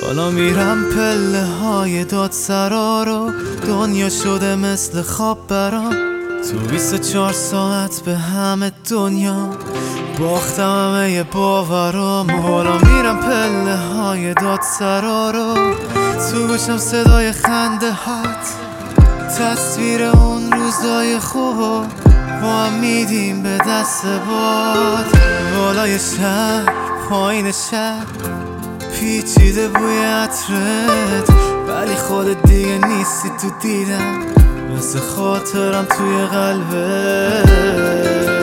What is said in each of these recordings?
حالا میرم پله های دادسرا رو، دنیا شده مثل خواب برام. تو 24 ساعت به همه دنیا باختم همه باورام. حالا میرم پله های دادسرا رو، تو گوشم صدای خنده هات، تصویر اون روزای خوب با هم میدیم به دست باد. بالای شهر پایین شهر پیچیده بوی عطرت، ولی خودت دیگه نیستی تو دیدم، مثل خاطرم توی قلبت.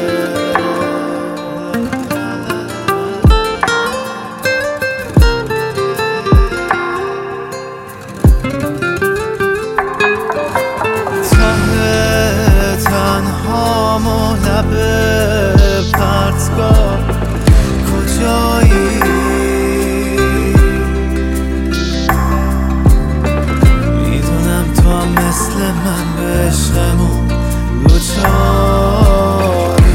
تنهامو لب پرتگاه کجایی؟ میدونم تو هم مثل من به عشقمون دوچاری.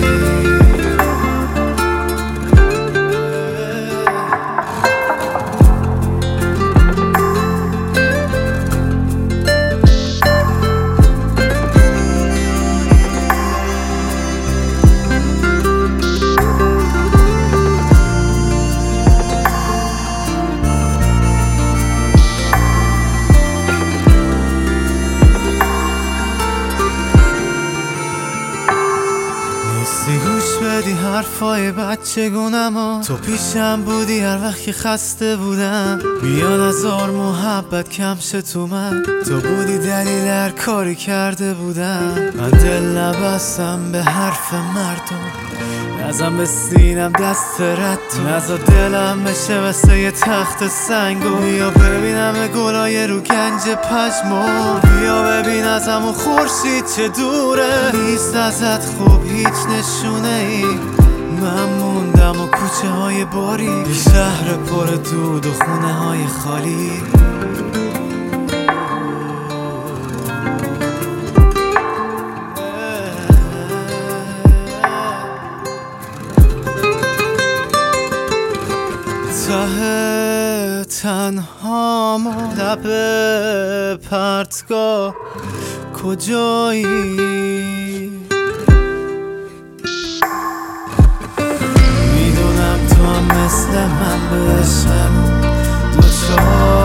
نیستی گوش بدی حرفای بچگونم، تو پیشم بودی هر وقت که خسته بودم. بیاد هزار محبت کم شه تو من، تو بودی دلیل هر کاری کرده بودم. من دل نبستم به حرف مردم، نزن به سینم دست رد تو، نزا دلم بشه مثل یه تخت سنگو. بیا ببینم گلای رو گنج پشمو، بیا ببین از همون خورشید چه دوره. نیست ازت خوب هیچ نشونه ای، من موندم و کوچه های باری، شهر پر دود و خونه های خالی. ته تنهامو لب پرتگاه کجایی؟ میدونم تو هم مثل من به عشقمون دوچاری.